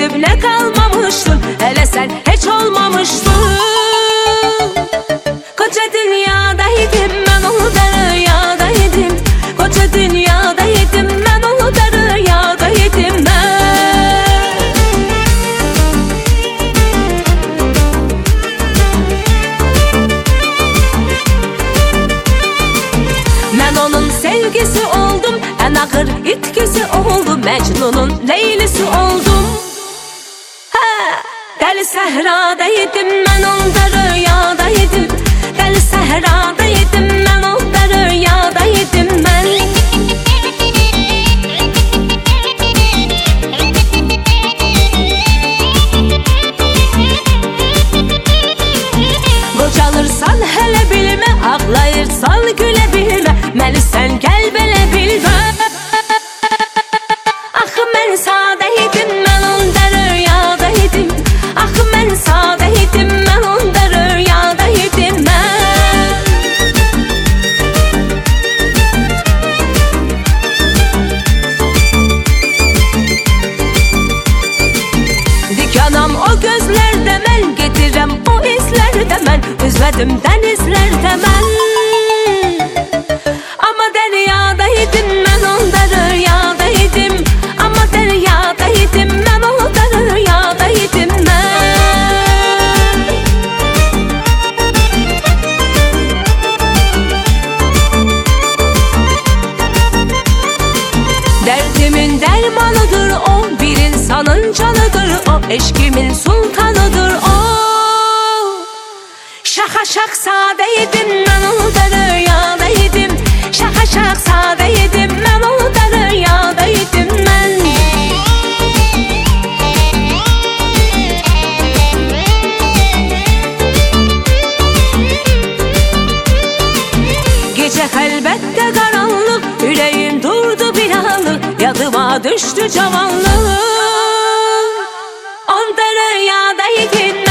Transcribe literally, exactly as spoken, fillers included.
gözümle kalmamıştın, hele sen hiç olmamıştın. Koca dünyadaydım ben, onu da rüyadaydım. Koca dünyadaydım ben, onu da rüyadaydım ben. Ben onun sevgisi oldum, en ağır itkisi oldum, Mecnun'un Leylisi oldum. Ha, deli sehradaydım ben, onda rüyadaydım. Deli sehradaydım ben, onda rüyadaydım ben. Qocalırsan hele bilme, ağlayırsan güle bilme, məni sən gəl belə bilmə. Axı mən sadə idim, mən onda rüyada idim. Axı mən sadə idim, mən onda rüyada idim mən. Dikanam o gözlərdə mən, gedirəm o izlərdə mən, üzlədim dənizlərdə mən. Amma dəryadaydım mən, onda rüyadaydım. Amma dəryadaydım mən, onda rüyadaydım mən. Derdimin dermanıdır o, bir insanın canıdır o, eşkimin sultanıdır o. Şaha şahzadeydim ben, onu da rüyadaydım. Şaha şahzadeydim ben, onu da rüyadaydım ben. Gece elbette karanlık, yüreğim durdu bir anlık, yadıma düştü cavanlık. Onda rüyadaydım.